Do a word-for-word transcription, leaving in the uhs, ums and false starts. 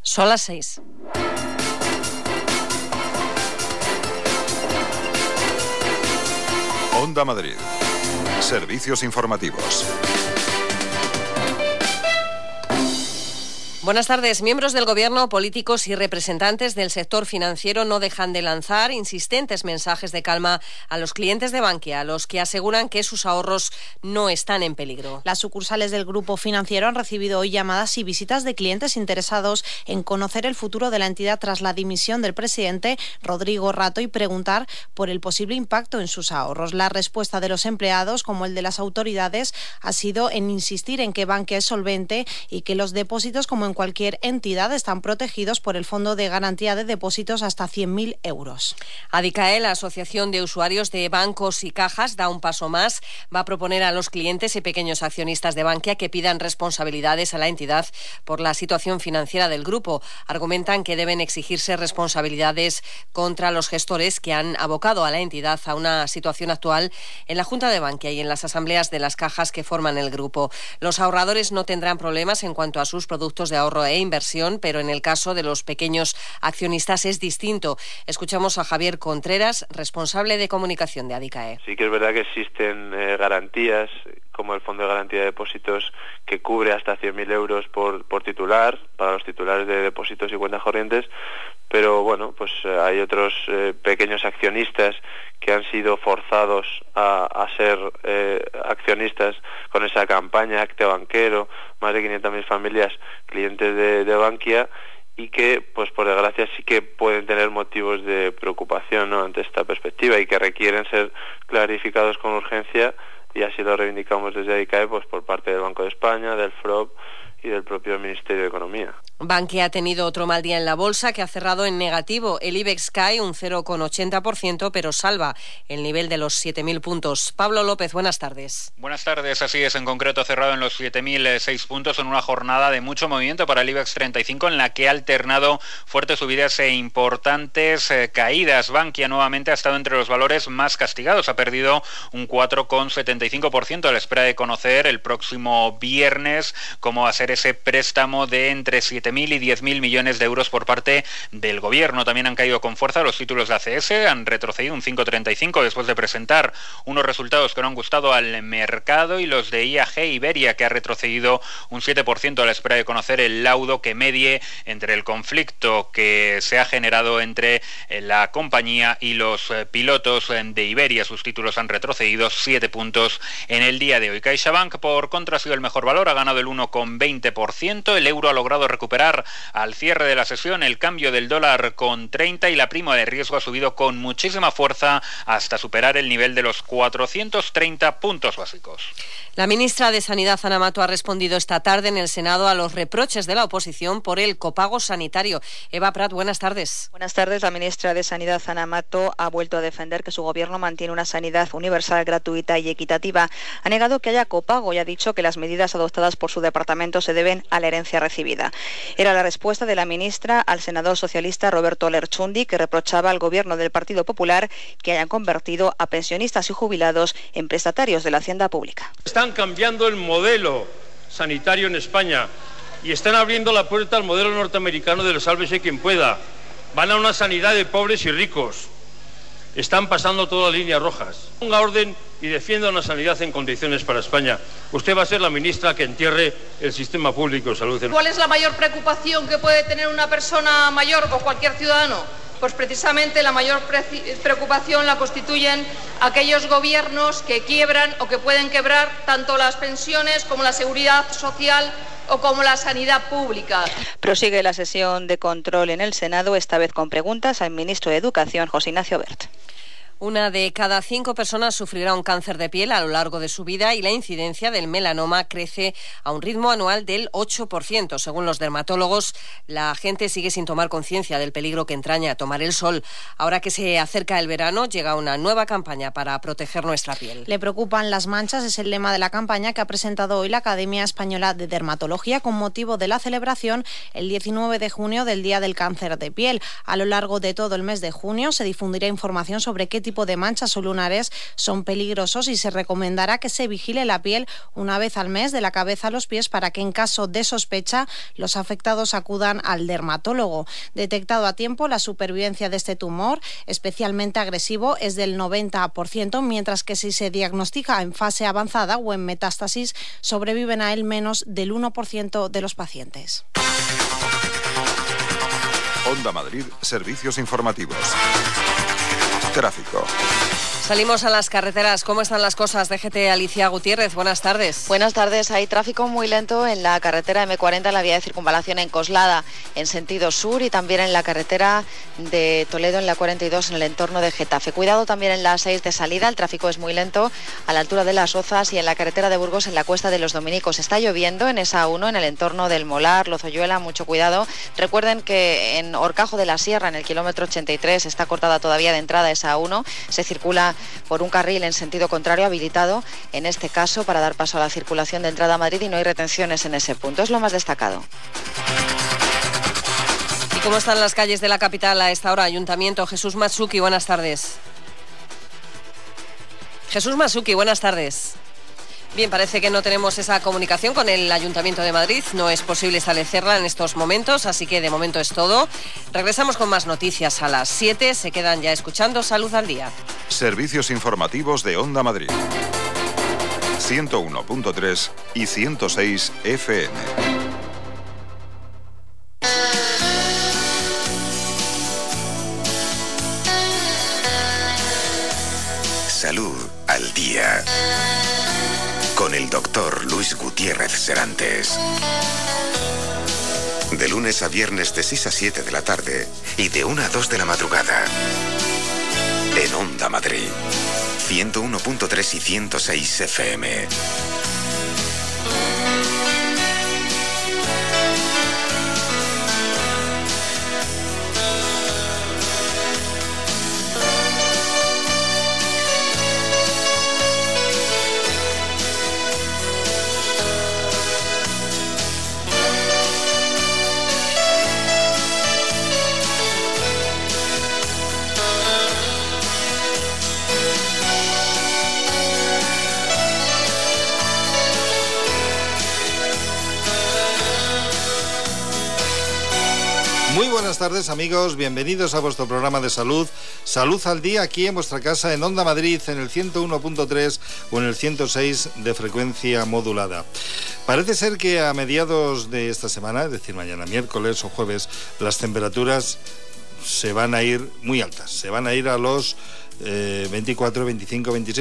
Son las seis. Onda Madrid. Servicios informativos. Buenas tardes. Miembros del Gobierno, políticos y representantes del sector financiero no dejan de lanzar insistentes mensajes de calma a los clientes de Bankia, a los que aseguran que sus ahorros no están en peligro. Las sucursales del grupo financiero han recibido hoy llamadas y visitas de clientes interesados en conocer el futuro de la entidad tras la dimisión del presidente Rodrigo Rato y preguntar por el posible impacto en sus ahorros. La respuesta de los empleados, como el de las autoridades, ha sido en insistir en que Bankia es solvente y que los depósitos, como en cualquier entidad, están protegidos por el Fondo de Garantía de Depósitos hasta cien mil euros. Adicae, la Asociación de Usuarios de Bancos y Cajas, da un paso más. Va a proponer a los clientes y pequeños accionistas de Bankia que pidan responsabilidades a la entidad por la situación financiera del grupo. Argumentan que deben exigirse responsabilidades contra los gestores que han abocado a la entidad a una situación actual en la Junta de Bankia y en las asambleas de las cajas que forman el grupo. Los ahorradores no tendrán problemas en cuanto a sus productos de ahorro e inversión, pero en el caso de los pequeños accionistas es distinto. Escuchamos a Javier Contreras, responsable de comunicación de Adicae. Sí que es verdad que existen eh, garantías, como el Fondo de Garantía de Depósitos, que cubre hasta cien mil euros por, por titular, para los titulares de depósitos y cuentas corrientes, pero bueno, pues eh, hay otros eh, pequeños accionistas que han sido forzados a, a ser eh, accionistas con esa campaña Acte Banquero, más de quinientas mil familias clientes de, de Bankia, y que, pues por desgracia, sí que pueden tener motivos de preocupación, ¿no?, ante esta perspectiva, y que requieren ser clarificados con urgencia, y así lo reivindicamos desde Adicae, pues por parte del Banco de España, del F R O B y del propio Ministerio de Economía. Bankia ha tenido otro mal día en la bolsa, que ha cerrado en negativo. El IBEX cae un cero coma ochenta por ciento, pero salva el nivel de los siete mil puntos. Pablo López, buenas tardes. Buenas tardes, así es, en concreto cerrado en los siete mil seis puntos en una jornada de mucho movimiento para el IBEX treinta y cinco, en la que ha alternado fuertes subidas e importantes eh, caídas. Bankia nuevamente ha estado entre los valores más castigados, ha perdido un cuatro coma setenta y cinco por ciento a la espera de conocer el próximo viernes cómo va a ser ese préstamo de entre siete mil y diez mil millones de euros por parte del gobierno. También han caído con fuerza los títulos de A C S, han retrocedido un cinco coma treinta y cinco después de presentar unos resultados que no han gustado al mercado, y los de I A G Iberia, que ha retrocedido un siete por ciento a la espera de conocer el laudo que medie entre el conflicto que se ha generado entre la compañía y los pilotos de Iberia. Sus títulos han retrocedido siete puntos en el día de hoy. CaixaBank, por contra, ha sido el mejor valor, ha ganado el uno coma veinte por ciento. El euro ha logrado recuperar al cierre de la sesión el cambio del dólar con treinta, y la prima de riesgo ha subido con muchísima fuerza hasta superar el nivel de los cuatrocientos treinta puntos básicos. La ministra de Sanidad, Ana Mato, ha respondido esta tarde en el Senado a los reproches de la oposición por el copago sanitario. Eva Prat, buenas tardes. Buenas tardes. La ministra de Sanidad, Ana Mato, ha vuelto a defender que su gobierno mantiene una sanidad universal, gratuita y equitativa. Ha negado que haya copago y ha dicho que las medidas adoptadas por su departamento se deben a la herencia recibida. Era la respuesta de la ministra al senador socialista Roberto Lerchundi, que reprochaba al gobierno del Partido Popular que hayan convertido a pensionistas y jubilados en prestatarios de la hacienda pública. Están cambiando el modelo sanitario en España y están abriendo la puerta al modelo norteamericano de sálvese quien pueda. Van a una sanidad de pobres y ricos. Están pasando todas las líneas rojas. Ponga orden y defienda una sanidad en condiciones para España. Usted va a ser la ministra que entierre el sistema público de salud. ¿Cuál es la mayor preocupación que puede tener una persona mayor o cualquier ciudadano? Pues precisamente la mayor preocupación la constituyen aquellos gobiernos que quiebran o que pueden quebrar tanto las pensiones como la seguridad social o como la sanidad pública. Prosigue la sesión de control en el Senado, esta vez con preguntas al ministro de Educación, José Ignacio Wert. Una de cada cinco personas sufrirá un cáncer de piel a lo largo de su vida, y la incidencia del melanoma crece a un ritmo anual del ocho por ciento. Según los dermatólogos, la gente sigue sin tomar conciencia del peligro que entraña tomar el sol. Ahora que se acerca el verano, llega una nueva campaña para proteger nuestra piel. Le preocupan las manchas, es el lema de la campaña que ha presentado hoy la Academia Española de Dermatología con motivo de la celebración el diecinueve de junio del Día del Cáncer de Piel. A lo largo de todo el mes de junio se difundirá información sobre qué tipo de manchas o lunares son peligrosos y se recomendará que se vigile la piel una vez al mes de la cabeza a los pies para que en caso de sospecha los afectados acudan al dermatólogo. Detectado a tiempo, la supervivencia de este tumor, especialmente agresivo, es del noventa por ciento, mientras que si se diagnostica en fase avanzada o en metástasis, sobreviven a él menos del uno por ciento de los pacientes. Onda Madrid, servicios informativos. Tráfico. Salimos a las carreteras. ¿Cómo están las cosas? D G T Alicia Gutiérrez, buenas tardes. Buenas tardes. Hay tráfico muy lento en la carretera eme cuarenta, en la vía de circunvalación en Coslada, en sentido sur, y también en la carretera de Toledo, en la cuarenta y dos, en el entorno de Getafe. Cuidado también en la seis de salida, el tráfico es muy lento a la altura de Las Rozas, y en la carretera de Burgos, en la Cuesta de los Dominicos. Está lloviendo en esa uno, en el entorno del Molar, Lozoyuela, mucho cuidado. Recuerden que en Horcajo de la Sierra, en el kilómetro ochenta y tres, está cortada todavía de entrada esa uno. Se circula por un carril en sentido contrario, habilitado en este caso para dar paso a la circulación de entrada a Madrid, y no hay retenciones en ese punto. Es lo más destacado. ¿Y cómo están las calles de la capital a esta hora? Ayuntamiento, Jesús Matsuki, buenas tardes. Jesús Matsuki, buenas tardes. Bien, parece que no tenemos esa comunicación con el Ayuntamiento de Madrid. No es posible establecerla en estos momentos, así que de momento es todo. Regresamos con más noticias a las siete. Se quedan ya escuchando Salud al Día. Servicios informativos de Onda Madrid. ciento uno punto tres y ciento seis F M. Salud al Día. Con el doctor Luis Gutiérrez Serantes. De lunes a viernes de seis a siete de la tarde y de una a dos de la madrugada. En Onda Madrid. ciento uno punto tres y ciento seis F M. Muy buenas tardes, amigos, bienvenidos a vuestro programa de salud, Salud al Día, aquí en vuestra casa en Onda Madrid, en el ciento uno punto tres o en el ciento seis de frecuencia modulada. Parece ser que a mediados de esta semana, es decir, mañana miércoles o jueves, las temperaturas se van a ir muy altas, se van a ir a los eh, veinticuatro, veinticinco, veintiséis